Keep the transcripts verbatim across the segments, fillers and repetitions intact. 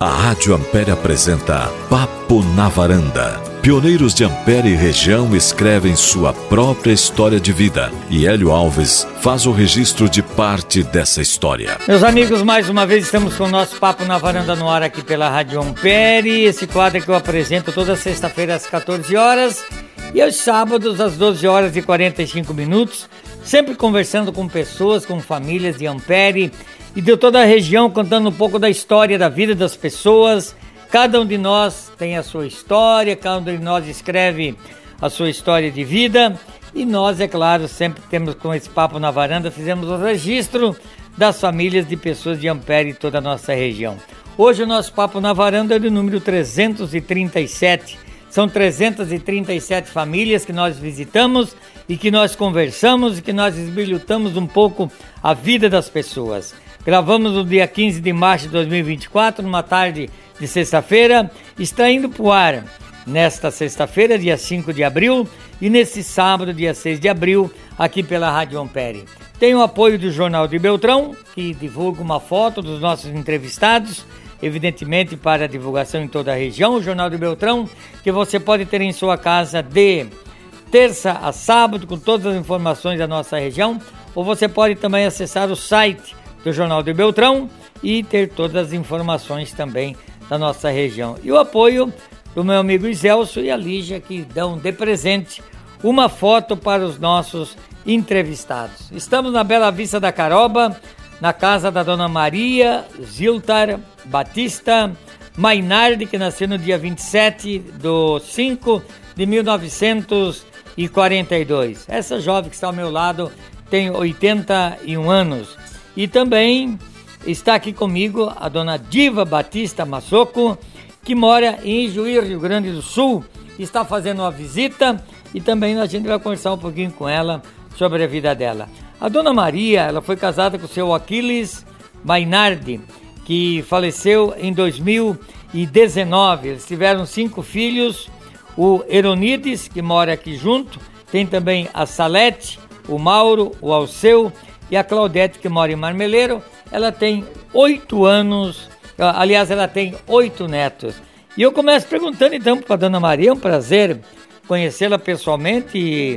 A Rádio Ampere apresenta Papo na Varanda. Pioneiros de Ampere e região escrevem sua própria história de vida e Hélio Alves faz o registro de parte dessa história. Meus amigos, mais uma vez estamos com o nosso Papo na Varanda no ar aqui pela Rádio Ampere. Esse quadro que eu apresento toda sexta-feira às quatorze horas e aos sábados às doze horas e quarenta e cinco minutos, sempre conversando com pessoas, com famílias de Ampere e de toda a região, contando um pouco da história da vida das pessoas. Cada um de nós tem a sua história, cada um de nós escreve a sua história de vida e nós, é claro, sempre temos com esse Papo na Varanda, fizemos o registro das famílias de pessoas de Ampere e toda a nossa região. Hoje o nosso Papo na Varanda é do número trezentos e trinta e sete. São trezentas e trinta e sete famílias que nós visitamos e que nós conversamos e que nós esbilhotamos um pouco a vida das pessoas. Gravamos no dia quinze de março de dois mil e vinte e quatro, numa tarde de sexta-feira. Está indo para o ar nesta sexta-feira, dia cinco de abril, e nesse sábado, dia seis de abril, aqui pela Rádio Ampere. Tem o apoio do Jornal de Beltrão, que divulga uma foto dos nossos entrevistados, evidentemente para divulgação em toda a região. O Jornal de Beltrão, que você pode ter em sua casa de terça a sábado, com todas as informações da nossa região, ou você pode também acessar o site do Jornal de Beltrão e ter todas as informações também da nossa região. E o apoio do meu amigo Iselso e a Lígia, que dão de presente uma foto para os nossos entrevistados. Estamos na Bela Vista da Caroba, na casa da Dona Maria Ziltar Batista Mainardi, que nasceu no dia vinte e sete de cinco de mil novecentos e quarenta e dois. Essa jovem que está ao meu lado tem oitenta e um anos. E também está aqui comigo a Dona Diva Batista Massoco, que mora em Juí, Rio Grande do Sul, está fazendo uma visita e também a gente vai conversar um pouquinho com ela sobre a vida dela. A Dona Maria, ela foi casada com o seu Aquiles Mainardi, que faleceu em dois mil e dezenove. Eles tiveram cinco filhos, o Eronides, que mora aqui junto, tem também a Salete, o Mauro, o Alceu e a Claudete, que mora em Marmeleiro. Ela tem oito anos, aliás, ela tem oito netos. E eu começo perguntando então para a Dona Maria, é um prazer conhecê-la pessoalmente. E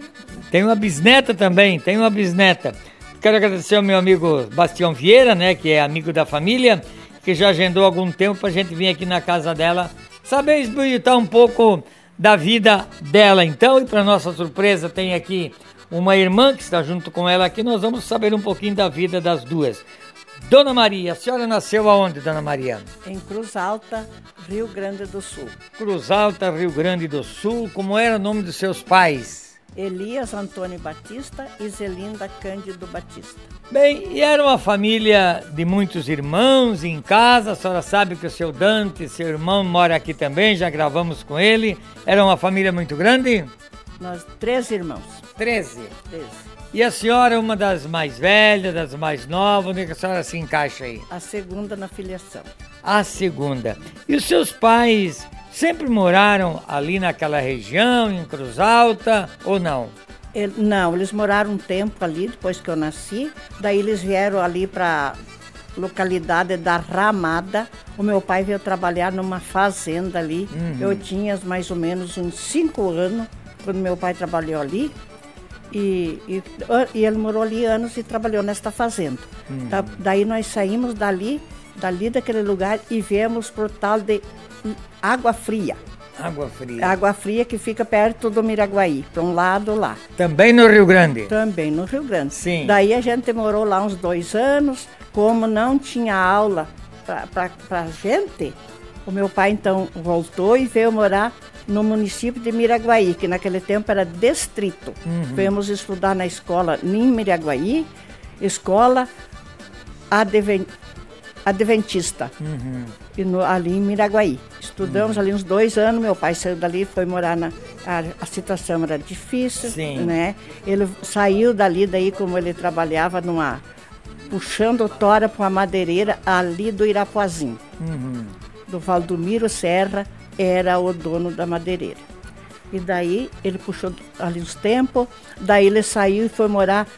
tem uma bisneta também, tem uma bisneta. Quero agradecer ao meu amigo Bastião Vieira, né, que é amigo da família, que já agendou algum tempo para a gente vir aqui na casa dela, saber esbilhotar um pouco da vida dela. Então, e para nossa surpresa, tem aqui uma irmã que está junto com ela aqui. Nós vamos saber um pouquinho da vida das duas. Dona Maria, a senhora nasceu aonde, Dona Maria? Em Cruz Alta, Rio Grande do Sul. Cruz Alta, Rio Grande do Sul. Como era o nome dos seus pais? Elias Antônio Batista e Zelinda Cândido Batista. Bem, e era uma família de muitos irmãos em casa. A senhora sabe que o seu Dante, seu irmão, mora aqui também, já gravamos com ele. Era uma família muito grande? Nós, três irmãos. Treze? Treze. E a senhora é uma das mais velhas, das mais novas, onde é que a senhora se encaixa aí? A segunda na filiação. A segunda. E os seus pais sempre moraram ali naquela região, em Cruz Alta, ou não? Ele, não, eles moraram um tempo ali, depois que eu nasci. Daí eles vieram ali para localidade da Ramada. O meu pai veio trabalhar numa fazenda ali. Uhum. Eu tinha mais ou menos uns cinco anos quando meu pai trabalhou ali. E, e, e ele morou ali anos e trabalhou nesta fazenda. Uhum. Da, daí nós saímos dali, dali daquele lugar e viemos pro tal de Água Fria. Água Fria. Água Fria, que fica perto do Miraguaí, para um lado lá. Também no Rio Grande? Também no Rio Grande. Sim. Daí a gente morou lá uns dois anos. Como não tinha aula para a gente, o meu pai então voltou e veio morar no município de Miraguaí, que naquele tempo era distrito. Uhum. Viemos estudar na escola em Miraguaí, escola Adven, Adventista, uhum. e no, ali em Miraguaí. Estudamos uhum. ali uns dois anos, meu pai saiu dali, foi morar na... A, a situação era difícil, Sim. né? Ele saiu dali, daí como ele trabalhava numa... puxando tora para uma madeireira ali do Irapuazinho. Uhum. Do Valdomiro Serra, era o dono da madeireira. E daí ele puxou ali uns tempos, daí ele saiu e foi morar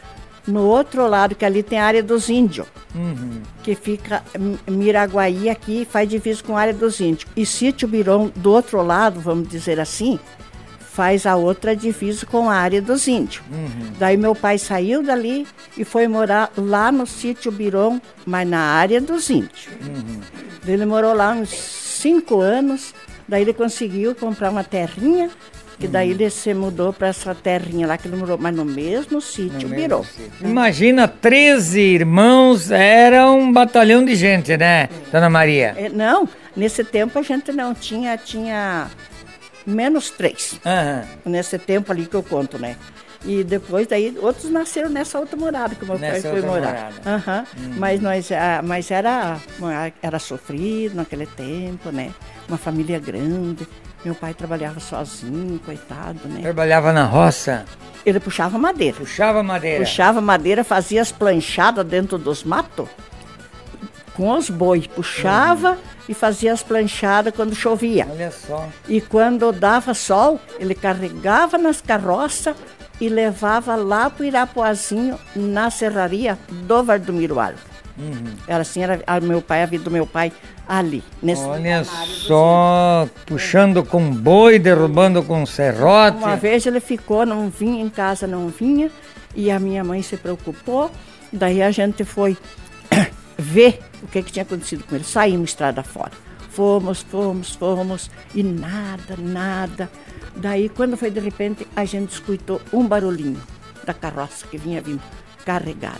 no outro lado, que ali tem a área dos índios, Uhum. que fica Miraguaí aqui, faz divisa com a área dos índios. E Sítio Biron, do outro lado, vamos dizer assim, faz a outra divisa com a área dos índios. Uhum. Daí meu pai saiu dali e foi morar lá no Sítio Biron, mas na área dos índios. Uhum. Ele morou lá uns cinco anos, daí ele conseguiu comprar uma terrinha, que daí ele se mudou para essa terrinha lá que ele morou, mas no mesmo Sítio Biron. Imagina, treze irmãos, era um batalhão de gente, né, Dona Maria? É, não, nesse tempo a gente não tinha, tinha menos três. Aham. Nesse tempo ali que eu conto, né? E depois daí outros nasceram nessa outra morada que o meu pai Nessa foi outra morar. morada. Aham. Mas nós, ah, mas era, era sofrido naquele tempo, né? Uma família grande. Meu pai trabalhava sozinho, coitado, né? Trabalhava na roça, Ele puxava madeira. puxava madeira. Puxava madeira, fazia as planchadas dentro dos matos com os boi. Puxava uhum. e fazia as planchadas quando chovia. Olha só. E quando dava sol, ele carregava nas carroças e levava lá para o Irapuazinho, na serraria do Valdomiro Alvo. Uhum. Era assim, era a meu pai, a vida do meu pai ali. Nesse Olha só, puxando com boi, derrubando com serrote. Uma vez ele ficou, não vinha em casa, não vinha, e a minha mãe se preocupou, daí a gente foi ver o que, que tinha acontecido com ele. Saímos estrada fora. Fomos, fomos, fomos, e nada, nada. Daí, quando foi de repente, a gente escutou um barulhinho da carroça que vinha vindo carregado.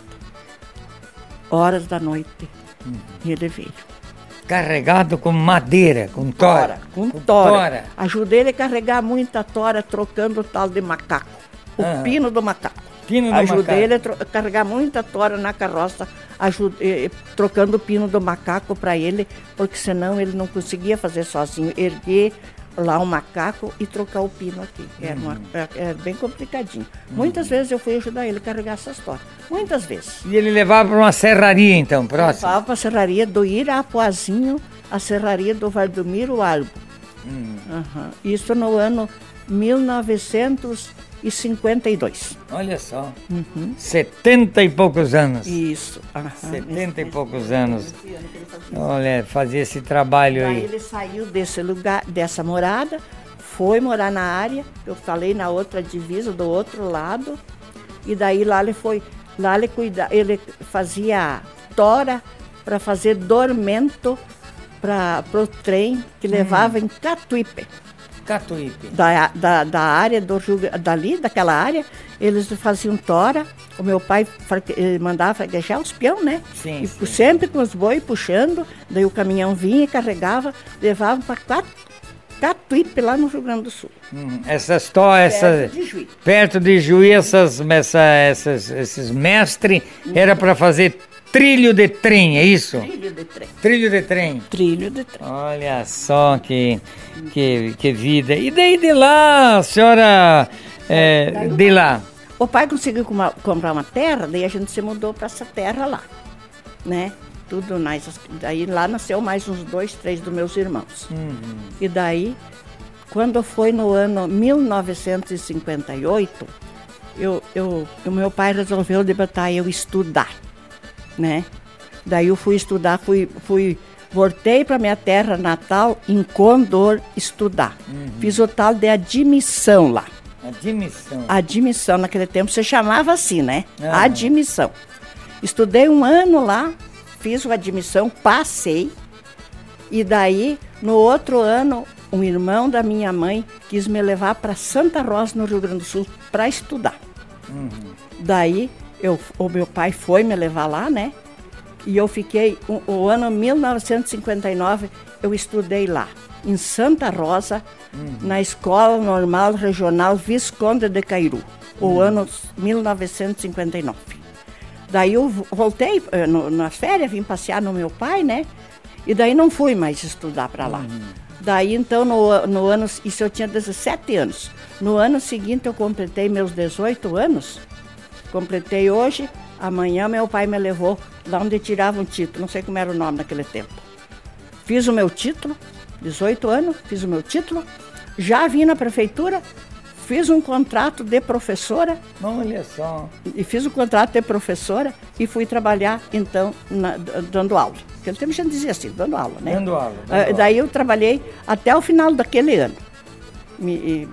Horas da noite, uhum. e ele veio. Carregado com madeira, com tora. Com, com tora. tora. Ajudei ele a carregar muita tora, trocando o tal de macaco. O ah, pino do macaco. Pino do Ajudei macaco. ele a carregar muita tora na carroça, ajudei, trocando o pino do macaco para ele, porque senão ele não conseguia fazer sozinho. Erguer lá um macaco e trocar o pino aqui. Era, uma, era bem complicadinho. Uhum. Muitas vezes eu fui ajudar ele a carregar essas toras. Muitas vezes. E ele levava para uma serraria, então, próximo? Levava para a serraria do Irapuazinho, a serraria do Valdomiro Alvo. Uhum. Uhum. Isso no ano mil novecentos e cinquenta e dois. Olha só. Uhum. Setenta e poucos anos. Isso. Uhum. Setenta e poucos anos. Olha, fazia esse trabalho aí. Aí ele saiu desse lugar, dessa morada, foi morar na área, eu falei, na outra divisa, do outro lado, e daí lá ele foi, lá ele cuida, ele fazia tora para fazer dormento para o trem que levava hum. em Catuípe. Catuípe. Da, da, da área do Rio, dali, daquela área, eles faziam tora. O meu pai ele mandava fraguejar os peão, né? Sim, e sim. Sempre com os boi puxando, daí o caminhão vinha, carregava, levava para Catuípe, lá no Rio Grande do Sul. Hum, essas toras, essa, perto de Juí. Perto de Juí, essas, essa, essas, esses mestres, hum. era para fazer trilho de trem, é isso? Trilho de trem. Trilho de trem. Trilho de trem. Olha só que, que, que vida. E daí de lá, a senhora, é, daí, de lá? O pai conseguiu uma, comprar uma terra, daí a gente se mudou para essa terra lá, né? Tudo mais. Daí lá nasceu mais uns dois, três dos meus irmãos. Uhum. E daí, quando foi no ano mil novecentos e cinquenta e oito, eu, eu, o meu pai resolveu botar eu estudar. Né? Daí eu fui estudar, fui, fui, voltei para minha terra natal em Condor estudar. Uhum. Fiz o tal de admissão lá. Admissão. Admissão, naquele tempo se chamava assim, né? Uhum. Admissão. Estudei um ano lá, fiz a admissão, passei. E daí, no outro ano, um irmão da minha mãe quis me levar para Santa Rosa, no Rio Grande do Sul, para estudar. Uhum. Daí, Eu, o meu pai foi me levar lá, né? E eu fiquei, o, o ano mil novecentos e cinquenta e nove, eu estudei lá, em Santa Rosa, uhum. na Escola Normal Regional Visconde de Cairu, uhum. o ano mil novecentos e cinquenta e nove. Daí eu voltei no, nas férias, vim passear no meu pai, né? E daí não fui mais estudar para lá. Uhum. Daí então, no, no ano, isso eu tinha dezessete anos. No ano seguinte eu completei meus dezoito anos. Completei hoje, amanhã meu pai me levou lá onde tirava um título, não sei como era o nome naquele tempo. Fiz o meu título, dezoito anos, fiz o meu título, já vim na prefeitura, fiz um contrato de professora. Olha só. E fiz um contrato de professora e fui trabalhar, então, na, dando aula. Naquele tempo a gente dizia assim, dando aula, né? Dando aula. Dando uh, aula. Daí eu trabalhei até o final daquele ano, me, e,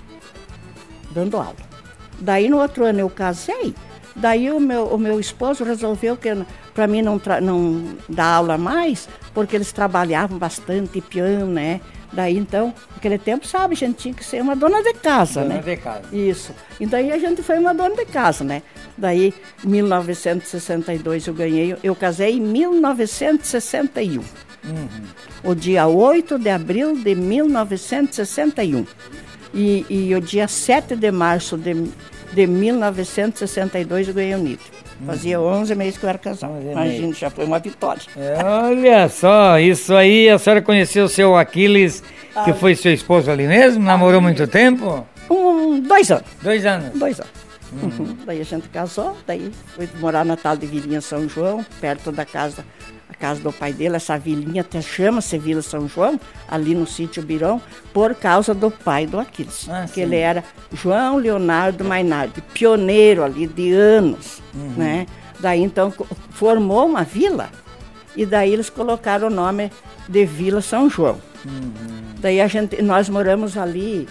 dando aula. Daí no outro ano eu casei, daí o meu, o meu esposo resolveu que para mim não, não dar aula mais, porque eles trabalhavam bastante piano, né? Daí, então, naquele tempo, sabe, a gente tinha que ser uma dona de casa, dona né? Dona de casa. Isso. E daí a gente foi uma dona de casa, né? Daí, em mil novecentos e sessenta e dois eu ganhei, eu casei em mil novecentos e sessenta e um. Uhum. O dia oito de abril de mil novecentos e sessenta e um. E, e o dia sete de março de, de mil novecentos e sessenta e dois eu ganhei o N I T. Uhum. Fazia onze meses que eu era casado. Imagina, já foi uma vitória. É, olha só, isso aí, a senhora conheceu o seu Aquiles, que ah, foi seu esposo ali mesmo? Namorou muito tempo? Um, dois anos. Dois anos? Dois anos. Uhum. Uhum. Daí a gente casou, daí foi morar na tal de Vilinha São João, perto da casa, a casa do pai dele. Essa vilinha até chama-se Vila São João, ali no sítio Birão, por causa do pai do Aquiles. Ah, que sim. Ele era João Leonardo Mainardi, pioneiro ali de anos, uhum. né? Daí então formou uma vila e daí eles colocaram o nome de Vila São João. Uhum. Daí a gente, nós moramos ali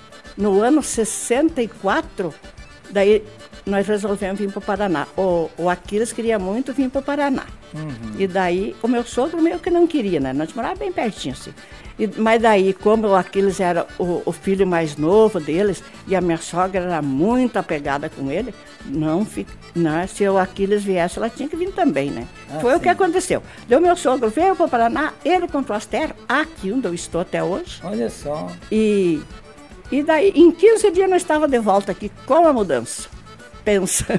no ano sessenta e quatro, daí nós resolvemos vir para o Paraná. O, o Aquiles queria muito vir para o Paraná. Uhum. E daí, o meu sogro meio que não queria, né? Nós morávamos bem pertinho, assim. E, mas daí, como o Aquiles era o, o filho mais novo deles, e a minha sogra era muito apegada com ele, não, não se o Aquiles viesse, ela tinha que vir também, né? Ah, Foi sim. o que aconteceu. Daí o meu sogro veio para o Paraná, ele comprou as terras, aqui onde eu estou até hoje. Olha só. E, e daí, em quinze dias, nós estávamos de volta aqui com a mudança. Pensa,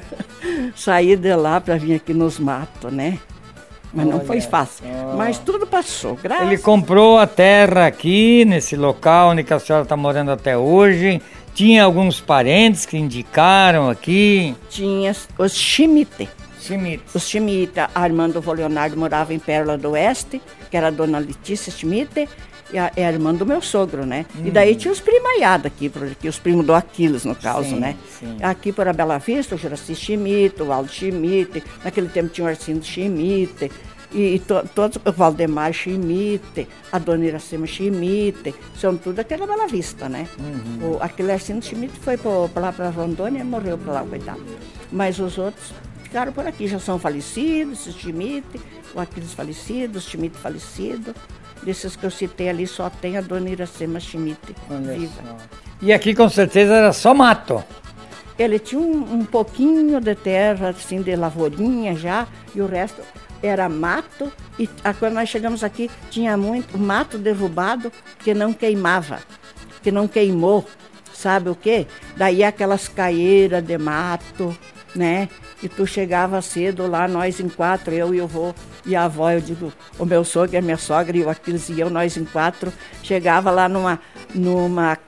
sair de lá para vir aqui nos matos, né? Mas Olha, não foi fácil. Ó. Mas tudo passou, graças. Ele comprou a terra aqui, nesse local onde a senhora está morando até hoje. Tinha alguns parentes que indicaram aqui? Tinha os Schmidt. Schmidt. Os Schmidt. A irmã do vô Leonardo morava em Pérola do Oeste, que era a dona Letícia Schmidt. E a, é a irmã do meu sogro, né? Hum. E daí tinha os primaiados aqui, aqui, os primos do Aquiles, no caso, sim, né? Sim. Aqui por a Bela Vista, o Juraci Schmidt, o Aldo Schmidt, naquele tempo tinha o Arcindo Schmidt, e, e to, todos, o Valdemar Schmidt, a dona Iracema Schmidt, são tudo aquela Bela Vista, né? Uhum. O, aquele Arcindo Schmidt foi pro, pra lá para Rondônia e morreu pra lá, coitado. Mas os outros ficaram por aqui, já são falecidos, os Schmidt, o Aquiles falecido, os Schmidt falecido. Desses que eu citei ali, só tem a dona Iracema Schmidt viva. Só. E aqui com certeza era só mato? Ele tinha um, um pouquinho de terra, assim, de lavourinha já, e o resto era mato. E a, quando nós chegamos aqui, tinha muito mato derrubado que não queimava, que não queimou, sabe o quê? Daí aquelas caieiras de mato, né? E tu chegava cedo lá, nós em quatro, eu e o vô e a avó, eu digo, o meu sogro, a minha sogra e o Aquiles e eu, nós em quatro, chegava lá numa, numa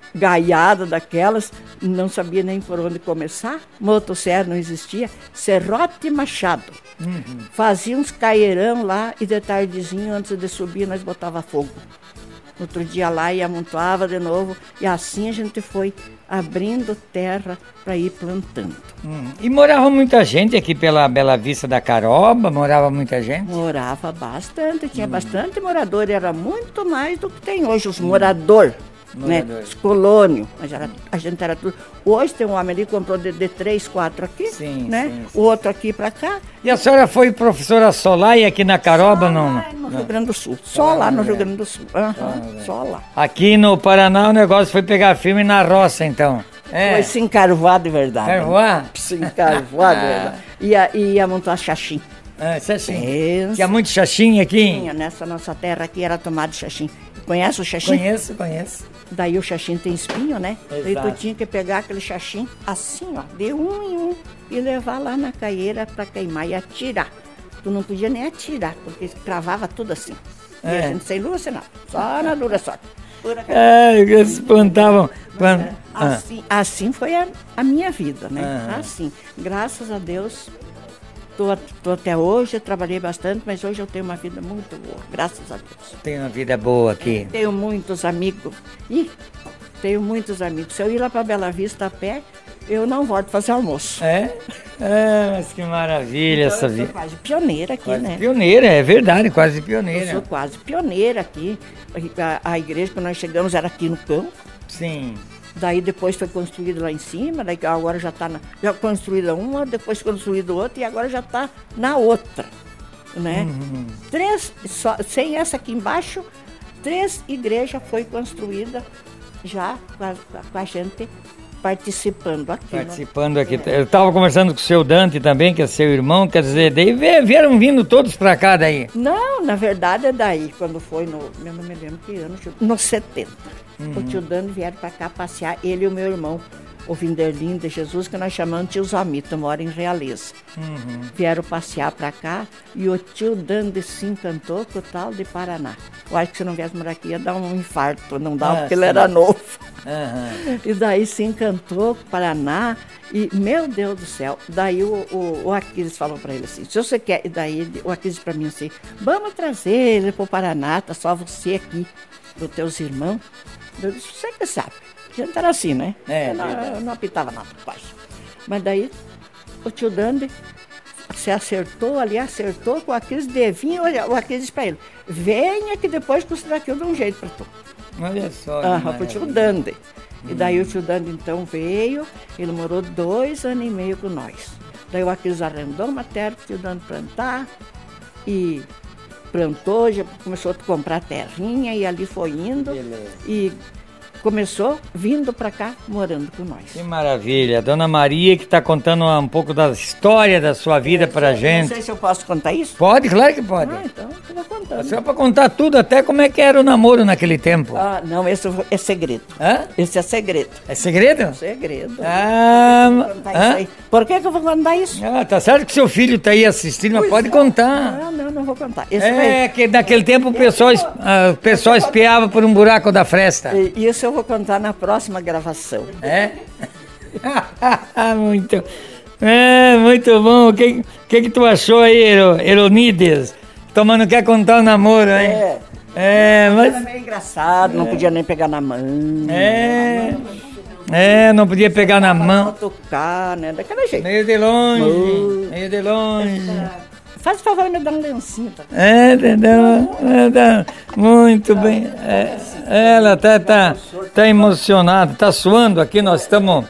gaiada daquelas, não sabia nem por onde começar, motosserra não existia, serrote e machado. Uhum. Fazia uns caieirão lá e de tardezinho, antes de subir, nós botava fogo. Outro dia lá e amontoava de novo, e assim a gente foi abrindo terra para ir plantando. Hum. E morava muita gente aqui pela Bela Vista da Caroba? Morava muita gente? Morava bastante, tinha hum. bastante morador, era muito mais do que tem hoje, os hum. moradores. Né? Os colônios, a gente era tudo. Hoje tem um homem ali que comprou de, de três, quatro aqui, sim, né? Sim, sim. O outro aqui para cá. E a senhora foi professora Solar e aqui na Caroba, só não? Lá no não. Rio Grande do Sul. Só, só lá no Rio Grande do Sul. Uhum, só, só lá. Aqui no Paraná o negócio foi pegar firme na roça, então. É. Foi se encarvoar de verdade. Carvoar? Né? Se encarvoar de verdade. Ia, ia montar xaxim. Ah, xaxim. Tinha muito xaxim aqui? Tinha, nessa nossa terra aqui era tomado xaxim. Conhece o xaxim? Conheço, conheço. Daí o xaxim tem espinho, né? Exato. Daí tu tinha que pegar aquele xaxim assim, ó, de um em um, e levar lá na caieira para queimar e atirar. Tu não podia nem atirar, porque cravava tudo assim. É. E a gente sem lua, sem nada. Só na dura sorte. É, eles plantavam. Plant... Assim, ah. assim foi a, a minha vida, né? Ah. Assim, graças a Deus. Estou até hoje, eu trabalhei bastante, mas hoje eu tenho uma vida muito boa, graças a Deus. Tenho uma vida boa aqui. Tenho muitos amigos. Ih, Tenho muitos amigos. Se eu ir lá para Bela Vista a pé, eu não volto fazer almoço. É? É, mas que maravilha Então, essa eu sou vida. quase pioneira aqui, Quase né? pioneira, é verdade, quase Eu pioneira. sou quase pioneira aqui. A, a igreja, quando nós chegamos, era aqui no campo. Sim. Daí depois foi construída lá em cima, daí agora já está já construída uma, depois construída outra e agora já está na outra, né? Uhum. Três, só, sem essa aqui embaixo, três igrejas foi construída já com a, com a gente participando aqui. Participando aqui. Eu estava conversando com o seu Dante também, que é seu irmão, quer dizer, daí vieram vindo todos para cá daí. Não, na verdade é daí, quando foi no, eu não me lembro que ano, no setenta. Uhum. O tio Dani vieram para cá passear, ele e o meu irmão, o Vinderlim de Jesus, que nós chamamos de tio Zamita, mora em Realeza. Uhum. Vieram passear para cá e o tio Dani se encantou com o tal de Paraná. Eu acho que se não viesse morar aqui ia dar um infarto, não dava, ah, porque sim. Ele era novo. Uhum. E daí se encantou com o Paraná e, meu Deus do céu, daí o, o, o Aquiles falou para ele assim, se você quer, e daí o Aquiles para mim assim, vamos trazer ele para o Paraná, tá só você aqui, dos teus irmãos. Eu disse, você que sabe. A gente era assim, né? É, eu, não, eu não apitava nada, quase. Mas daí, o tio Dande se acertou ali, acertou com aqueles devinhos, o Aquiles para ele, venha que depois que daqui eu dou um jeito para tu. Olha só. Aham, pro tio Dande. Hum. E daí o tio Dande então veio, ele morou dois anos e meio com nós. Daí o Aquiles arrendou uma terra pro tio Dande plantar e plantou, já começou a comprar terrinha e ali foi indo. Beleza. E começou vindo para cá, morando com nós. Que maravilha. A Dona Maria que está contando um pouco da história da sua vida é, para a gente. Não sei se eu posso contar isso. Pode, claro que pode. Ah, então eu vou contando. Só para contar tudo, até como é que era o namoro naquele tempo. Ah, não, esse é segredo. Hã? Esse é segredo. É segredo? É segredo. Ah, hã? Por que que eu vou contar isso? Ah, tá certo que seu filho está aí assistindo, mas pode é. contar. Não, não, não vou contar. Esse é vai... que naquele tempo o pessoal, vou... uh, o pessoal espiava por um buraco da fresta. E, isso eu vou contar na próxima gravação. É? muito, é, muito bom. O que, que que tu achou aí, Eronides? Toma, não quer contar o namoro, hein? É. É, mas... Era meio engraçado, não é. podia nem pegar na mão. É. É, não podia pegar na mão. Não tocar, né? Daquele jeito. Meio de longe, oh. meio de longe. Faz o favor de me dar um lencinho. Tá? É, entendeu? É, muito bem. É, ela tá, tá, tá emocionada, tá suando aqui, nós estamos...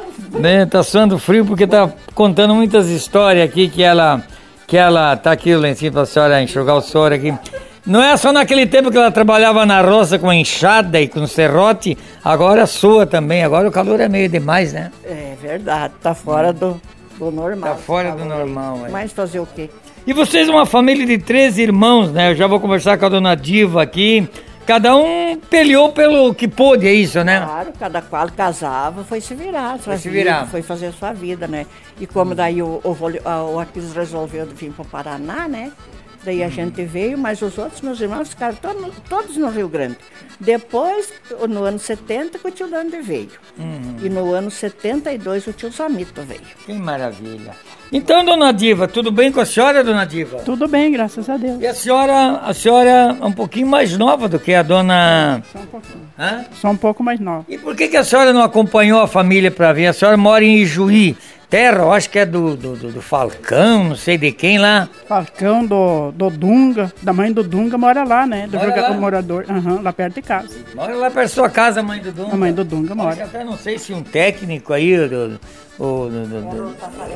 Né, tá suando frio porque tá contando muitas histórias aqui que ela... Que ela tá aqui o lencinho pra senhora enxugar o suor aqui. Não é só naquele tempo que ela trabalhava na roça com enxada e com serrote, agora sua também, agora o calor é meio demais, né? É verdade, tá fora do, do normal. Tá fora do normal, é. Mas fazer o quê? E vocês uma família de três irmãos, né? Eu já vou conversar com a dona Diva aqui. Cada um peleou pelo que pôde, é isso, né? Claro, cada qual casava, foi se virar. Foi se virar. Foi fazer a sua vida, né? E como daí o, o, o Aquiles resolveu vir para o Paraná, né? Daí a gente veio, mas os outros meus irmãos ficaram todos, todos no Rio Grande. Depois, no ano setenta, que o tio Dande veio. Uhum. E no ano setenta e dois, o tio Samito veio. Que maravilha. Então, dona Diva, tudo bem com a senhora, dona Diva? Tudo bem, graças a Deus. E a senhora, a senhora é um pouquinho mais nova do que a dona... Só um pouquinho. Hã? Só um pouco mais nova. E por que, que a senhora não acompanhou a família para vir? A senhora mora em Ijuí. Terra, eu acho que é do, do, do Falcão, não sei de quem lá. Falcão, do, do Dunga, da mãe do Dunga mora lá, né? Do mora lá? morador, uhum, lá perto de casa. Mora lá perto da sua casa, a mãe do Dunga. A mãe do Dunga mora. Eu até não sei se um técnico aí, do, o, do, do, do,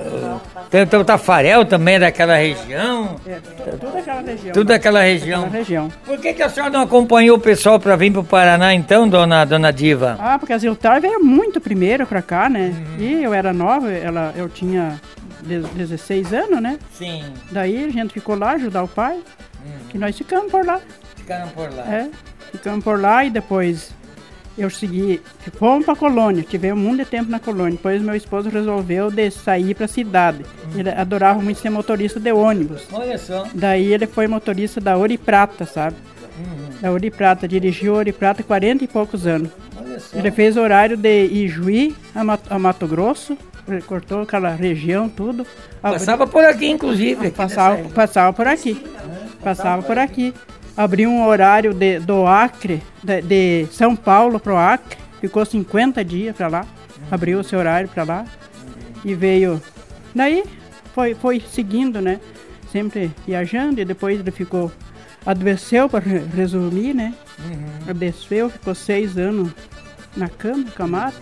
tem, tem o Tafarel também daquela região. É, tudo daquela região. Tudo daquela região. Daquela região. Por que, que a senhora não acompanhou o pessoal para vir para o Paraná então, dona, dona Diva? Ah, porque a Ziltar veio muito primeiro para cá, né? Uhum. E eu era nova, ela, eu tinha dezesseis anos, né? Sim. Daí a gente ficou lá ajudar o pai, uhum. E nós ficamos por lá. Ficaram por lá. É, ficamos por lá e depois eu segui, fomos para a colônia, tivemos muito tempo na colônia. Depois meu esposo resolveu de sair para a cidade. Uhum. Ele adorava muito ser motorista de ônibus. Olha só. Daí ele foi motorista da Ouro e Prata, sabe? Uhum. Da Ouro e Prata, dirigiu Ouro e Prata quarenta e poucos anos. Olha só. Ele fez horário de Ijuí a Mato, a Mato Grosso, cortou aquela região, tudo. Passava por aqui, inclusive. Aqui passava, passava por aqui. Uhum. Passava por aqui. Abriu um horário de, do Acre, de, de São Paulo para o Acre, ficou cinquenta dias para lá, abriu o seu horário para lá e veio. Daí foi, foi seguindo, né? Sempre viajando, e depois ele ficou, adoeceu, para resumir, né? Uhum. Adoeceu, ficou seis anos na cama, camato,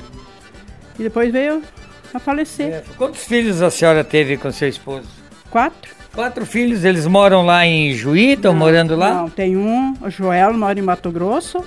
e depois veio a falecer. É. Quantos filhos a senhora teve com seu esposo? Quatro. Quatro filhos, eles moram lá em Juí, estão morando lá? Não, tem um, o Joel mora em Mato Grosso,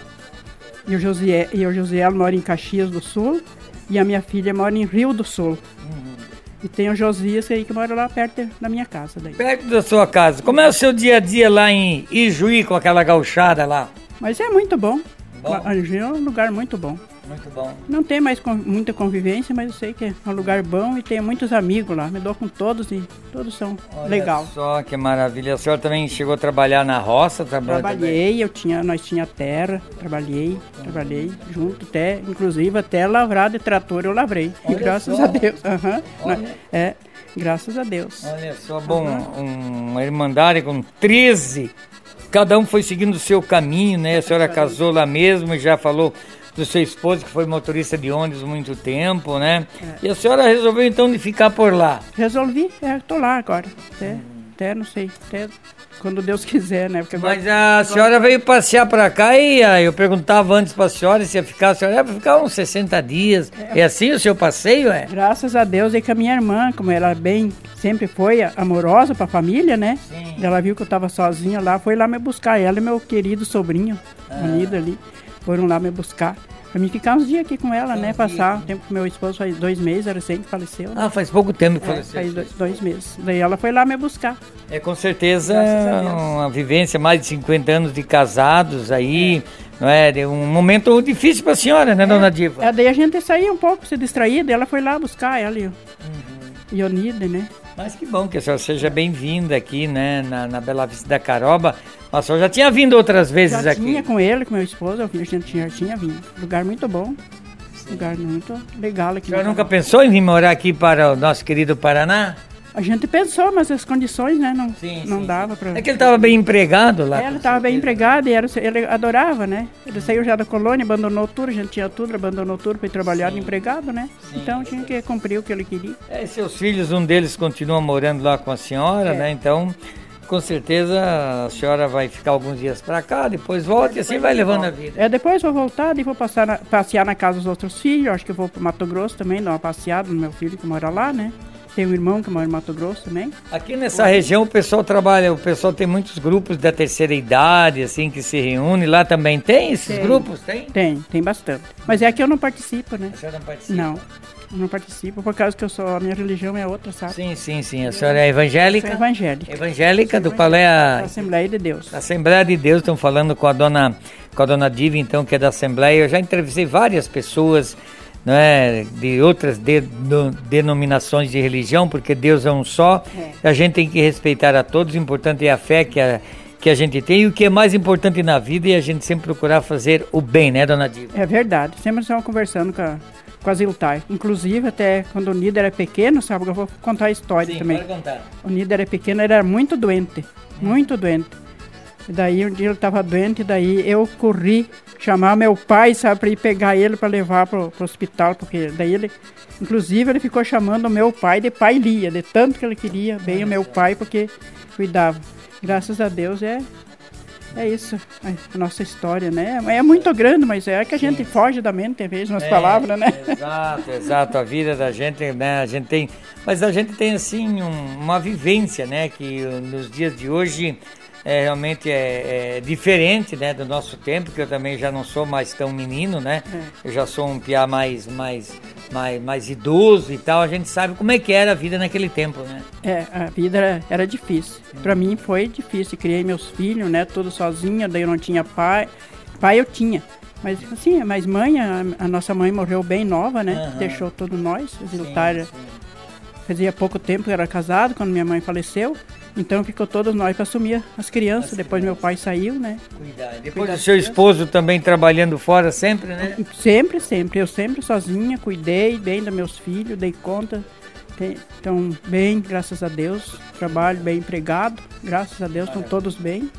e o, José, e o Josiel mora em Caxias do Sul, e a minha filha mora em Rio do Sul. Uhum. E tem o Josias aí que mora lá perto da minha casa. Daí. Perto da sua casa. Como é o seu dia a dia lá em Ijuí, com aquela gauchada lá? Mas é muito bom. Bom. Ijuí é um lugar muito bom. Muito bom. Não tem mais com, muita convivência, mas eu sei que é um lugar bom e tenho muitos amigos lá. Me dou com todos e todos são Olha legal. Só que maravilha. A senhora também chegou a trabalhar na roça? Trabalhou Trabalhei, também? eu tinha, nós tinha terra, trabalhei, uhum. trabalhei junto, até, inclusive até lavrar de trator eu lavrei. E graças só. a Deus. Uhum. Olha. É, graças a Deus. Olha só, bom, uhum. uma irmandade com treze. Cada um foi seguindo o seu caminho, né? A senhora casou lá mesmo e já falou do seu esposo, que foi motorista de ônibus há muito tempo, né? É. E a senhora resolveu então de ficar por lá? Resolvi, é, tô lá agora. Até, hum. até não sei, até quando Deus quiser, né? Porque agora, Mas a senhora veio passear pra cá e aí eu perguntava antes pra senhora se ia ficar, a senhora ia ficar uns sessenta dias. É, é assim o seu passeio, é? Graças a Deus, e com a minha irmã, como ela bem, sempre foi amorosa pra família, né? Sim. Ela viu que eu tava sozinha lá, foi lá me buscar, ela e meu querido sobrinho, ah. unido ali. Foram lá me buscar. Pra mim ficar uns dias aqui com ela, um né? Dia. Passar. O tempo que meu esposo faz dois meses, era recém que faleceu. Né? Ah, faz pouco tempo que é, faleceu. Faz dois, dois meses. Daí ela foi lá me buscar. É com certeza uma vivência, mais de cinquenta anos de casados aí, é. não é? De um momento difícil pra senhora, né, é, dona Diva? É, daí a gente saía um pouco, se distraía, daí ela foi lá buscar ela e o uhum. Unida, né? Mas que bom que a senhora seja bem-vinda aqui, né, na, na Bela Vista da Caroba. A senhora já tinha vindo outras vezes já aqui? Já tinha com ele, com meu esposo, a gente tinha, tinha vindo. Lugar muito bom, sim. Lugar muito legal aqui. A senhora nunca pensou em vir morar aqui para o nosso querido Paraná? A gente pensou, mas as condições, né, não, sim, não sim, dava para... É que ele estava bem empregado lá. É, ele estava bem empregado e era, ele adorava, né? Ele saiu já da colônia, abandonou tudo, a gente tinha tudo, abandonou tudo para ir trabalhar de empregado, né? Sim, então tinha que cumprir o que ele queria. É, e seus filhos, um deles continua morando lá com a senhora, é. né? Então, com certeza a senhora vai ficar alguns dias para cá, depois volta é, e assim vai levando volta. a vida. É, depois vou voltar e vou passar na, passear na casa dos outros filhos, acho que eu vou para Mato Grosso também, dar uma passeada no meu filho que mora lá, né? Tem um irmão que mora em Mato Grosso também. Aqui nessa Oi. região o pessoal trabalha, o pessoal tem muitos grupos da terceira idade, assim, que se reúne. Lá também tem esses tem. grupos? Tem? Tem, tem bastante. Mas é que eu não participo, né? A senhora não participa? Não, eu não participo, por causa que eu sou, a minha religião é outra, sabe? Sim, sim, sim. A senhora é evangélica? Eu sou evangélica. Evangélica, do qual é a... Assembleia de Deus. Assembleia de Deus, estão falando com a dona, com a dona Diva, então, que é da Assembleia. Eu já entrevistei várias pessoas... Não é, de outras de, de, denominações de religião, porque Deus é um só, é. A gente tem que respeitar a todos, o importante é a fé que a, que a gente tem, e o que é mais importante na vida é a gente sempre procurar fazer o bem, né, dona Diva? É verdade, sempre estamos conversando com a, com a Ziltai, inclusive até quando o Nido era pequeno, sabe, eu vou contar a história Sim, também. Pode contar. O Nido era pequeno, ele era muito doente, hum. muito doente. E daí um dia ele estava doente, e daí eu corri chamar meu pai, sabe, para ir pegar ele para levar pro, pro hospital, porque daí ele, inclusive ele ficou chamando o meu pai de pai Lia, de tanto que ele queria bem o meu pai, porque cuidava. Graças a Deus é, é isso, a nossa história, né? É muito grande, mas é que a gente Sim. foge da mente, às vezes, nas é, palavras, né? Exato, exato, a vida da gente, né, a gente tem, mas a gente tem, assim, um, uma vivência, né, que nos dias de hoje... É, realmente é, é diferente, né, do nosso tempo, que eu também já não sou mais tão menino, né? É. Eu já sou um piá mais, mais, mais, mais idoso e tal. A gente sabe como é que era a vida naquele tempo, né? É, a vida era, era difícil. Hum. Para mim foi difícil. Criei meus filhos, né, tudo sozinha, daí eu não tinha pai. Pai eu tinha. Mas assim, mas mãe, a, a nossa mãe morreu bem nova, né? Uhum. Deixou todos nós. Ziltai fazia pouco tempo que eu era casado, quando minha mãe faleceu. Então ficou todos nós para assumir as crianças. As depois crianças. Meu pai saiu, né? Cuidar. Depois o seu esposo também trabalhando fora sempre, né? Sempre, sempre. Eu sempre sozinha, cuidei bem dos meus filhos, dei conta. Estão bem, graças a Deus. Trabalho bem empregado, graças a Deus, estão todos bem.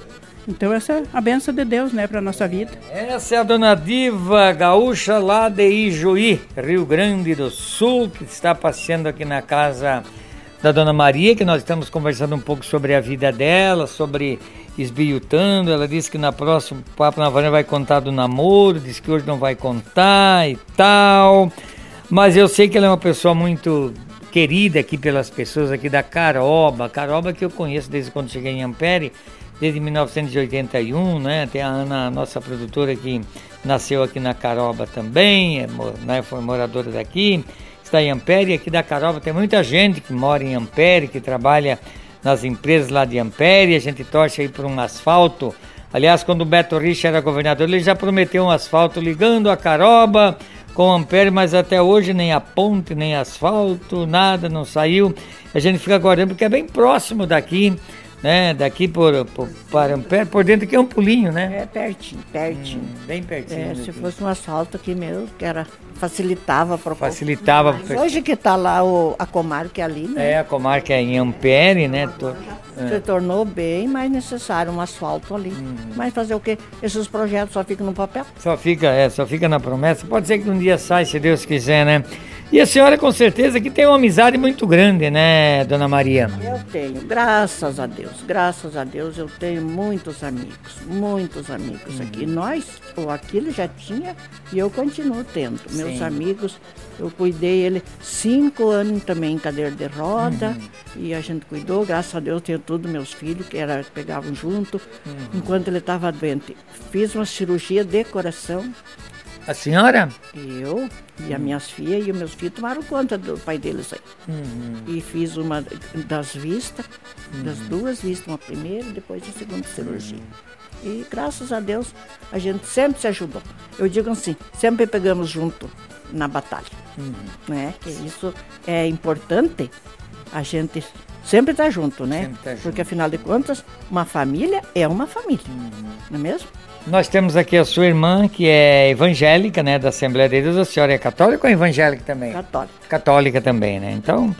Então essa é a bênção de Deus, né, para nossa vida. Essa é a dona Diva Gaúcha lá de Ijuí, Rio Grande do Sul, que está passeando aqui na casa da dona Maria, que nós estamos conversando um pouco sobre a vida dela, sobre esbiutando. Ela disse que na próxima Papo na Varanda vai contar do namoro, disse que hoje não vai contar e tal, mas eu sei que ela é uma pessoa muito querida aqui pelas pessoas aqui da Caroba, Caroba que eu conheço desde quando cheguei em Ampere, desde mil novecentos e oitenta e um, né? Tem a Ana, nossa produtora, que nasceu aqui na Caroba também, é, né? Foi moradora daqui, está em Ampere. Aqui da Caroba tem muita gente que mora em Ampere, que trabalha nas empresas lá de Ampere. A gente torce aí por um asfalto. Aliás, quando o Beto Richa era governador, ele já prometeu um asfalto ligando a Caroba com Ampere, mas até hoje nem a ponte, nem asfalto, nada, não saiu. A gente fica aguardando, porque é bem próximo daqui, né? Daqui por, por, para Ampere, por dentro aqui é um pulinho, né? É pertinho, pertinho. Hum, bem pertinho. É, se aqui. fosse um asfalto aqui mesmo, que era, facilitava para Facilitava. Mas hoje que está lá o, a comarca ali, né? É, a comarca é em Ampere, né? Tô, Se é. tornou bem mais necessário um asfalto ali. Uhum. Mas fazer o quê? Esses projetos só ficam no papel. Só fica, é, só fica na promessa. Pode ser que um dia saia, se Deus quiser, né? E a senhora com certeza que tem uma amizade muito grande, né, dona Maria? Eu tenho, graças a Deus, graças a Deus, eu tenho muitos amigos, muitos amigos aqui. Nós, o Aquiles já tinha e eu continuo tendo. Meus Sim. amigos, eu cuidei ele cinco anos também em cadeira de roda, uhum. e a gente cuidou, graças a Deus, tenho tudo, meus filhos, que era, pegavam junto, uhum. enquanto ele estava doente. Fiz uma cirurgia de coração. A senhora? Eu e as minhas filhas e os meus filhos tomaram conta do pai deles aí. Uhum. E fiz uma das vistas, uhum. das duas vistas, uma primeira e depois a segunda cirurgia. Uhum. E graças a Deus a gente sempre se ajudou. Eu digo assim, sempre pegamos junto na batalha. Uhum. Né? Que isso é importante, a gente sempre tá junto, né? Tá junto. Porque afinal de contas, uma família é uma família, uhum. não é mesmo? Nós temos aqui a sua irmã, que é evangélica, né, da Assembleia de Deus. A senhora é católica ou evangélica também? Católica. Católica também, né? Então,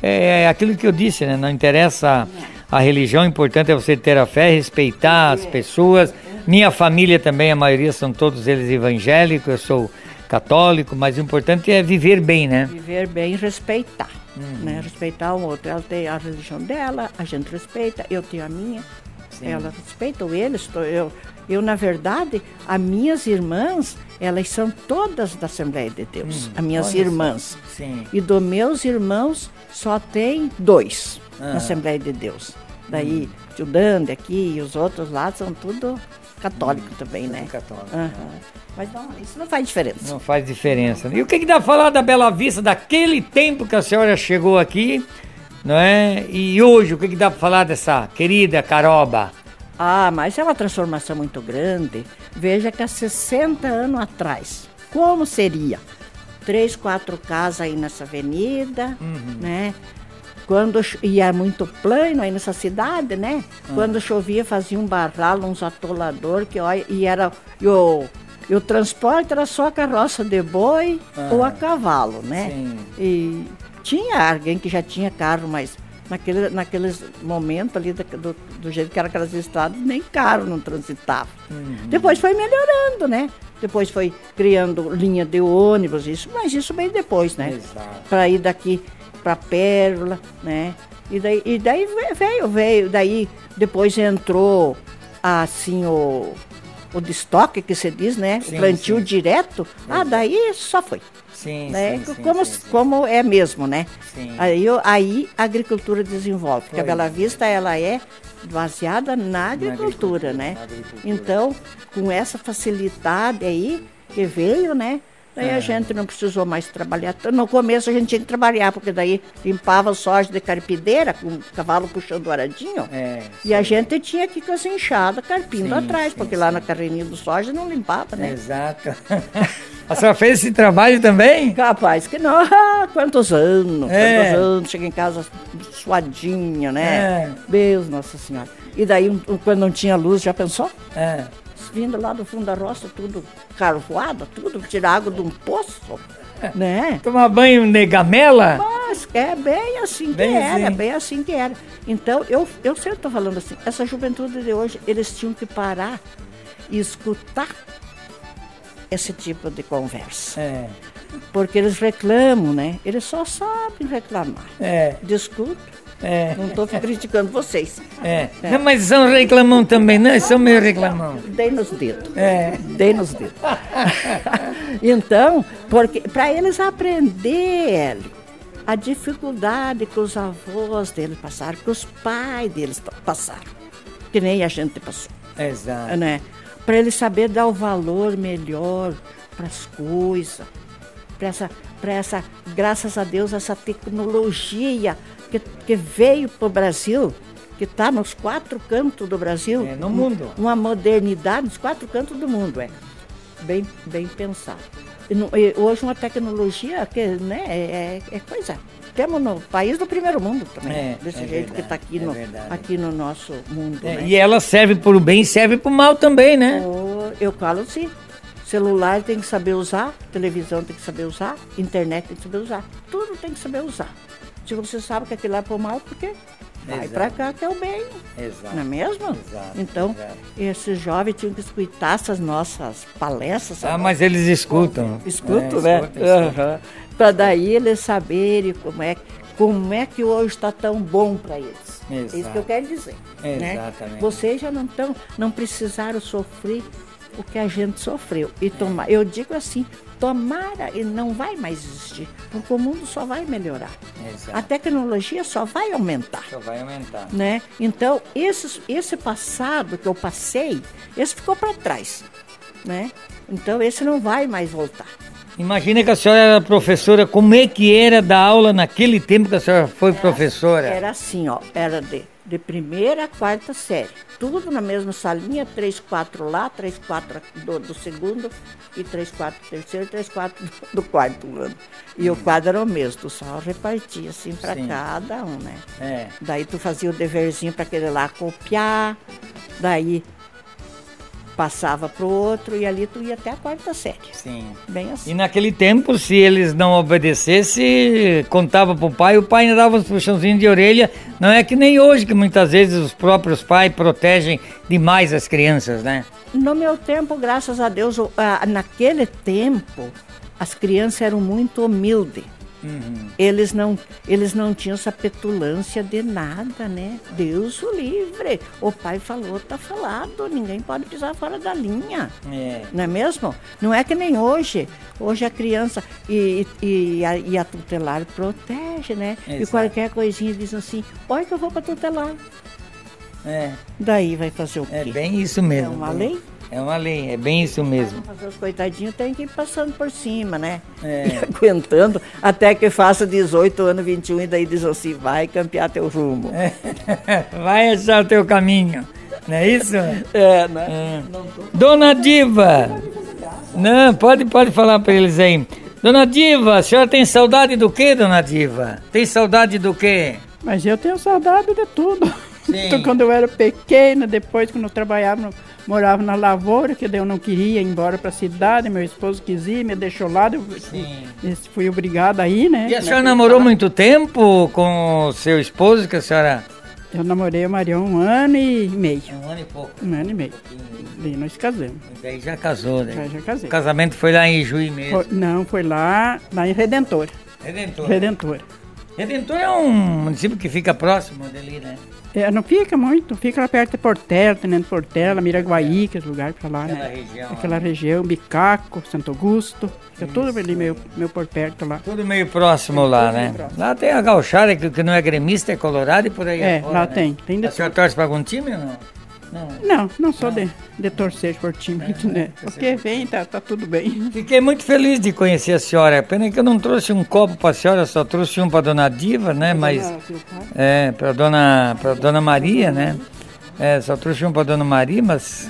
é aquilo que eu disse, né? Não interessa a religião, o importante é você ter a fé, respeitar as pessoas. Minha família também, a maioria são todos eles evangélicos, eu sou católico, mas o importante é viver bem, né? Viver bem e respeitar, uhum. né? Respeitar o outro. Ela tem a religião dela, a gente respeita, eu tenho a minha. Sim. Ela respeita eles, eu... Eu, na verdade, as minhas irmãs, elas são todas da Assembleia de Deus, hum, as minhas irmãs. Sim. E dos meus irmãos, só tem dois ah. na Assembleia de Deus. Daí, hum. o Dande aqui e os outros lá são tudo católicos hum, também, né? Católico. Uhum. Mas não, isso não faz diferença. Não faz diferença. E o que, que dá a falar da Bela Vista, daquele tempo que a senhora chegou aqui, não é? E hoje, o que, que dá para falar dessa querida Caroba? Ah, mas é uma transformação muito grande. Veja que há sessenta anos atrás, como seria? Três, quatro casas aí nessa avenida, uhum. né? Quando ia muito plano aí nessa cidade, né? Uhum. Quando chovia fazia um barralo, uns atolador, que olha, e era e o, e o transporte era só a carroça de boi uhum. ou a cavalo, né? Sim. E tinha alguém que já tinha carro, mas Naquele, naqueles momentos ali, do, do, do jeito que era aquelas estradas, nem carro não transitava. Uhum. Depois foi melhorando, né? Depois foi criando linha de ônibus, isso, mas isso bem depois, né? Para ir daqui para Pérola, né? E daí, e daí veio, veio, daí depois entrou assim o, o de estoque, que se diz, né? Sim, o plantio sim. direto. Ah, daí só foi. Sim, né? sim, sim, como, sim, sim. como é mesmo, né? Sim. Aí, aí a agricultura desenvolve, porque a Bela Vista ela é baseada na agricultura, na agricultura né? Na agricultura. Então, com essa facilidade aí que veio, né? Daí é. a gente não precisou mais trabalhar. No começo a gente tinha que trabalhar, porque daí limpava soja de carpideira, com o cavalo puxando o aradinho. É, e sim. a gente tinha que ir com as enxadas carpindo sim, atrás, sim, porque sim. lá na carreirinha do soja não limpava, né? Exato. A senhora fez esse trabalho também? Capaz que não. Quantos anos, é. quantos anos. Cheguei em casa suadinha, né? É. Deus, Nossa Senhora. E daí, quando não tinha luz, já pensou? É. Vindo lá do fundo da roça, tudo carvoado, tudo, tirar água de um poço, né? Tomar banho de gamela? é bem assim que Bem era, assim. bem assim que era. Então, eu, eu sempre estou falando assim, essa juventude de hoje, eles tinham que parar e escutar esse tipo de conversa. É. Porque eles reclamam, né? Eles só sabem reclamar. É. Desculpe, É. não estou criticando vocês. É. Não, mas são reclamão também, né? São meio reclamão. Dei nos dedos. É. Dei nos dedos. Então, porque para eles aprenderem a dificuldade que os avós deles passaram, que os pais deles passaram, que nem a gente passou, Exato. né? Para eles saber dar o valor melhor para as coisas, para essa, para essa, graças a Deus, essa tecnologia que, que veio para o Brasil, que está nos quatro cantos do Brasil. É, no mundo. Uma modernidade nos quatro cantos do mundo, é. Bem, bem pensado. E, no, e hoje uma tecnologia que, né, é, é coisa. Temos no país do primeiro mundo também, É, desse é jeito verdade, que está aqui, é no, verdade. aqui no nosso mundo. É, né? e ela serve para o bem e serve para o mal também, né? Oh, eu falo sim. Celular tem que saber usar, televisão tem que saber usar, internet tem que saber usar. Tudo tem que saber usar. Se você sabe que aquilo é para o mal, por quê? Vai Exato. para cá que é o bem. Exato. Não é mesmo? Exato, Então, exato. esses jovens tinham que escutar essas nossas palestras. Ah, mas eles escutam. Escutam, É, né? escutam, escutam. Para daí eles saberem como é, como é que hoje está tão bom para eles. É isso Exato. que eu quero dizer. Né? Exatamente. Vocês já não, tão, não precisaram sofrer o que a gente sofreu. E toma, eu digo assim, tomara e não vai mais existir, porque o mundo só vai melhorar. Exato. A tecnologia só vai aumentar. Só vai aumentar. Né? Então, esse, esse passado que eu passei, esse ficou para trás. Né? Então, esse não vai mais voltar. Imagina que a senhora era professora, como é que era dar aula naquele tempo que a senhora foi professora? Era assim, ó, era de, de primeira a quarta série. Tudo na mesma salinha, três, quatro lá, três, quatro do, do segundo, e três, quatro do terceiro, três, quatro do, do quarto ano. E o quadro era o mesmo, tu só repartia assim para cada um, né? É. Daí tu fazia o deverzinho para aquele lá copiar, daí passava pro outro e ali tu ia até a quarta série. Sim. Bem assim. E naquele tempo, se eles não obedecessem, contava pro pai, o pai ainda dava uns puxãozinhos de orelha. Não é que nem hoje, que muitas vezes os próprios pais protegem demais as crianças, né? No meu tempo, graças a Deus, o- ah, naquele tempo, as crianças eram muito humildes. Uhum. Eles não, eles não tinham essa petulância de nada, né? Deus o livre. O pai falou, tá falado, ninguém pode pisar fora da linha. É. Não é mesmo? Não é que nem hoje. Hoje a criança e, e, e a, e a tutelar protege, né? E Exato. qualquer coisinha diz assim, olha que eu vou para tutelar. É. Daí vai fazer o quê? É bem isso mesmo. É uma lei? É uma lei, é bem isso mesmo. Fazer os coitadinhos tem que ir passando por cima, né? É. E aguentando até que faça dezoito anos, vinte e um, e daí diz assim, vai campear teu rumo. Vai achar o teu caminho, não é isso? É, né? É. Dona Diva! Não, pode, pode falar para eles aí. Dona Diva, a senhora tem saudade do quê, Dona Diva? Tem saudade do quê? Mas eu tenho saudade de tudo. Sim. Então, quando eu era pequena, depois quando eu trabalhava, no- morava na lavoura, que daí eu não queria ir embora para a cidade, meu esposo quis ir, me deixou lá, eu Sim. eu fui obrigada a ir, né? E a Né, senhora fui namorou lá. muito tempo com o seu esposo, que a senhora... Eu namorei o Marião um ano e meio. Um ano e pouco. Um ano e meio. Daí nós casamos. Daí já casou, né? Já, já casei. O casamento foi lá em Juí mesmo. Foi- não, foi lá, lá em Redentor. Redentor. Redentor. Redentor é um município que fica próximo dali, né? É, não fica muito, fica lá perto de Portela, Tenente Portela, Miraguaí, que é os lugares pra lá, Aquela né? região. Aquela região, Bicaco, Santo Augusto, fica tudo ali meio, meio por perto lá. Tudo meio próximo lá, né? Lá tem a gauchada, que, que não é gremista, é colorado e por aí É, afora, lá né? tem, tem de A senhora torce pra algum time ou não? Não. Não, não sou de, de torcer por time, né? Porque vem, tá, tá tudo bem. Fiquei muito feliz de conhecer a senhora. Pena que eu não trouxe um copo pra senhora, só trouxe um pra Dona Diva, né? Mas, é, pra Dona, pra Dona Maria, né? É, só trouxe um pra Dona Maria, mas...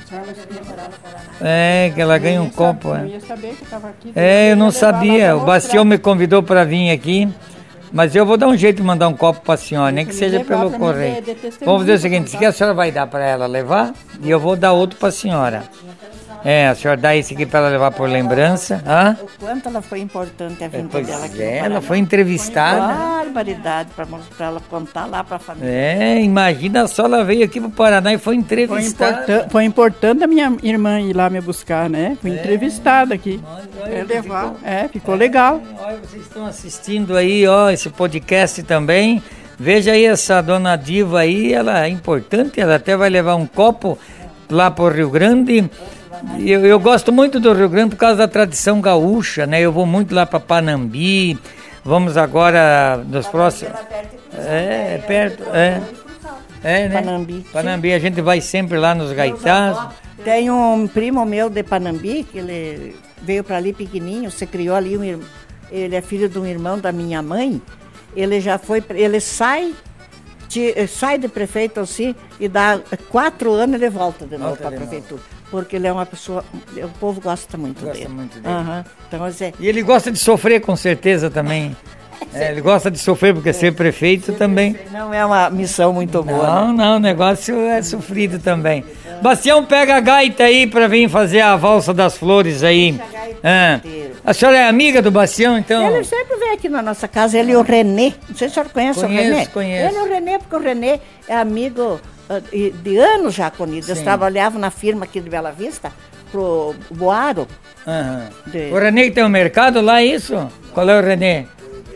É, que ela ganha um copo, Eu é. ia saber que tava aqui. É, eu não ia levar lá sabia. pra O Bastião mostrar. me convidou para vir aqui, mas eu vou dar um jeito de mandar um copo para a senhora, nem que Me seja levar pelo pra mim correio. de- de testemunho Vamos fazer o pra seguinte: contar. que a senhora vai dar para ela levar e eu vou dar outro para a senhora. É, a senhora dá esse aqui para ela levar por lembrança. Hã? O quanto ela foi importante a vinda Pois dela aqui. é, no ela Paraná. foi entrevistada. Foi barbaridade para mostrar ela contar lá para a família. É, imagina só, ela veio aqui pro Paraná e foi Foi, entrevistada. importan foi importante a minha irmã ir lá me buscar, né? Fui entrevistada aqui. Olha, É, levar. ficou- É, ficou legal. Olha, vocês estão assistindo aí, ó, esse podcast também. Veja aí essa dona Diva aí, ela é importante, ela até vai levar um copo lá pro Rio Grande. E Eu, eu gosto muito do Rio Grande por causa da tradição gaúcha, né? Eu vou muito lá para Panambi. Vamos agora nos próximos. É, é perto, é. É, né? Panambi. Panambi, a gente vai sempre lá nos gaitás. Tem um primo meu de Panambi, que ele veio para ali pequenininho, se criou ali, um, ir- ele é filho de um irmão da minha mãe. Ele já foi, ele sai, de, sai de prefeito assim, e dá quatro anos ele volta de novo Volta para a de novo. prefeitura. Porque ele é uma pessoa, o povo gosta muito Gosta dele. muito dele. Aham. Então, assim, E ele gosta de sofrer com certeza também. É, ele gosta de sofrer porque ser prefeito também. não é uma missão muito boa. né? Não, não, o negócio é sofrido também. Bastião, pega a gaita aí pra vir fazer a valsa das flores aí. Ah, a senhora é amiga do Bastião, então? Ele sempre vem aqui na nossa casa, ele e o Renê. Não sei se a senhora conhece Conheço, o Renê. conheço. Ele e o Renê, porque o Renê é amigo ah, e- de anos já com eles. Eles Sim. trabalhavam na firma aqui de Bela Vista, pro Boaro. Aham. De- O Renê que tem um mercado lá, é isso? Qual é o Renê?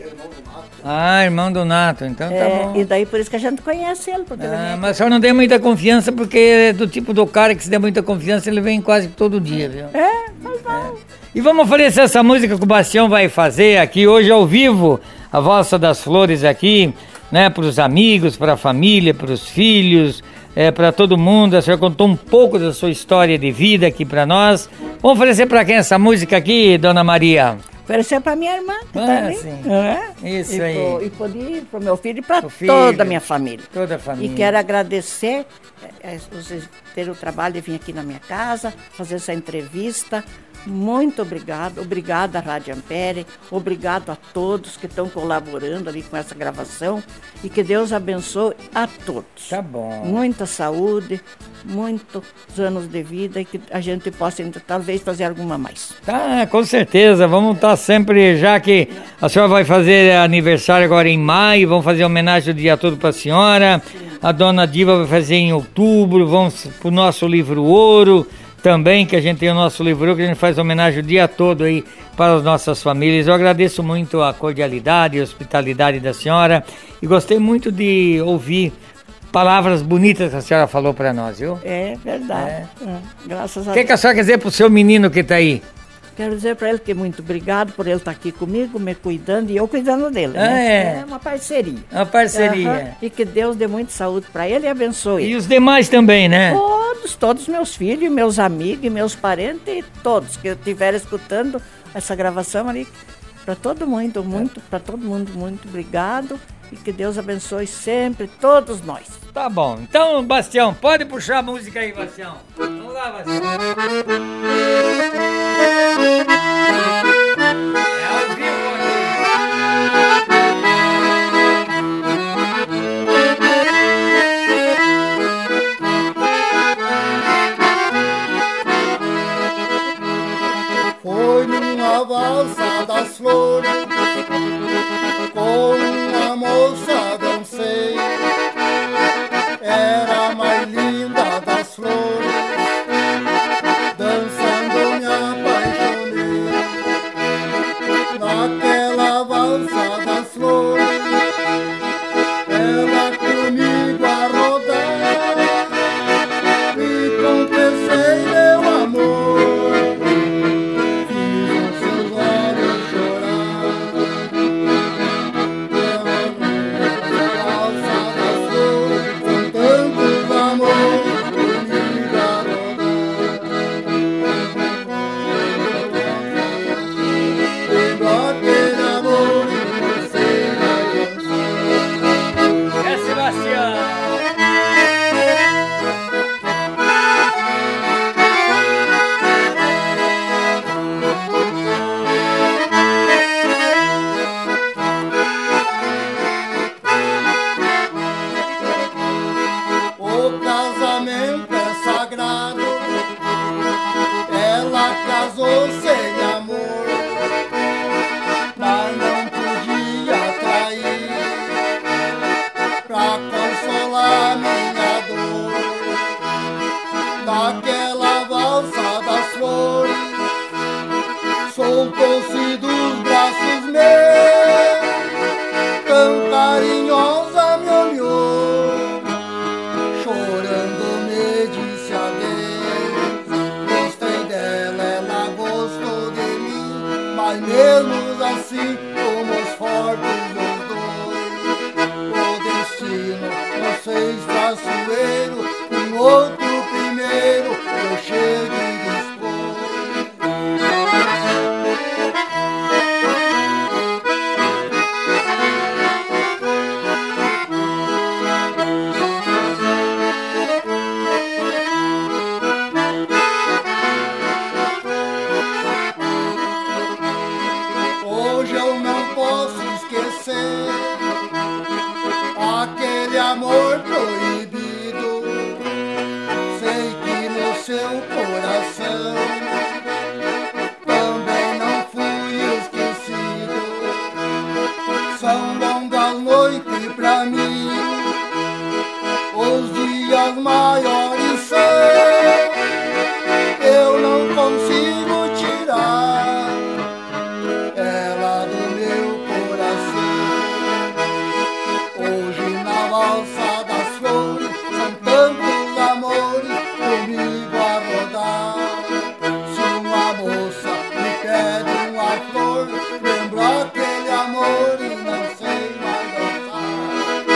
Ah, irmão do Nato, então tá É, bom. e daí por isso que a gente conhece ele, porque ele Ah, vem mas só não dê muita confiança, porque é do tipo do cara que se der muita confiança, ele vem quase todo dia, viu? É, mas vai. E vamos oferecer essa música que o Bastião vai fazer aqui hoje ao vivo, a Valsa das Flores aqui, né, para os amigos, para a família, para os filhos, é, para todo mundo. A senhora contou um pouco da sua história de vida aqui para nós. Vamos oferecer para quem essa música aqui, Dona Maria? Oferecer para minha irmã, que Ah, tá ali. sim. É. Isso e aí. Pro, e poder para o meu filho e para O filho. toda a minha família. Toda a família. E quero agradecer eh, eh, vocês terem o trabalho de vir aqui na minha casa, fazer essa entrevista. Muito obrigado. Obrigada, Rádio Ampere. Obrigado a todos que estão colaborando ali com essa gravação. E que Deus abençoe a todos. Tá bom. Muita saúde, muitos anos de vida e que a gente possa ainda, talvez fazer alguma mais. Tá, com certeza. Vamos estar sempre, já que a senhora vai fazer aniversário agora em maio, vamos fazer homenagem o dia todo para a senhora. A Dona Diva vai fazer em outubro, vamos pro nosso livro Ouro também, que a gente tem o nosso livro Ouro, que a gente faz homenagem o dia todo aí para as nossas famílias. Eu agradeço muito a cordialidade e a hospitalidade da senhora e gostei muito de ouvir palavras bonitas que a senhora falou para nós, viu? É verdade. É, graças a O que, Deus. que a senhora quer dizer pro seu menino que tá aí? Quero dizer para ele que muito obrigado por ele estar aqui comigo, me cuidando e eu cuidando dele. Ah, né? é? uma parceria. Uma parceria. Aham. E que Deus dê muita saúde para ele e abençoe. E ele. os demais também, né? Todos, todos meus filhos, meus amigos, e meus parentes, e todos que estiverem escutando essa gravação ali, para todo mundo, muito, para todo mundo, muito obrigado e que Deus abençoe sempre todos nós. Tá bom. Então, Bastião, pode puxar a música aí, Bastião. Vamos lá, Bastião. É ao vivo aqui. Foi numa valsa das flores, com uma moça dancei. Era a mais linda das flores, dançando me apaixonei. Naquela valsa das flores, ela comigo a rodar, e confessei meu amor. Comigo casou sem amor, mas não podia trair pra consolar minha dor. Daquela valsa das flores, soltou-se dos braços meus, tão carinhosa me olhou, chorando me disse adeus. Gostei dela, ela gostou de mim, mas mesmo assim fomos fortes os dois. O destino nos fez traiçoeiro, um outro primeiro eu cheguei depois. Hoje eu não posso esquecer aquele amor proibido. Sei que no seu coração também não fui esquecido. São longas noites pra mim, os dias maiores são. Eu não consigo tirar ela do meu coração. Hoje na valsa das flores são tantos amores comigo a rodar. Se uma moça me pede uma flor, lembro aquele amor e não sei mais dançar.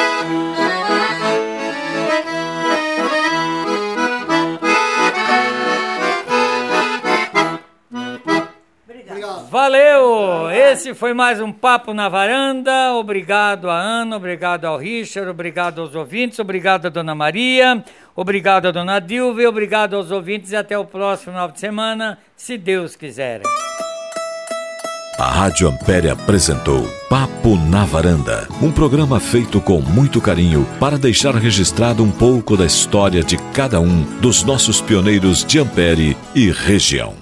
Obrigado. Valeu! Esse foi mais um Papo na Varanda. Obrigado a Ana, obrigado ao Richard, obrigado aos ouvintes, obrigado a Dona Maria, obrigado a Dona Dilva, obrigado aos ouvintes e até o próximo final de semana, se Deus quiser. A Rádio Ampere apresentou Papo na Varanda, um programa feito com muito carinho para deixar registrado um pouco da história de cada um dos nossos pioneiros de Ampere e região.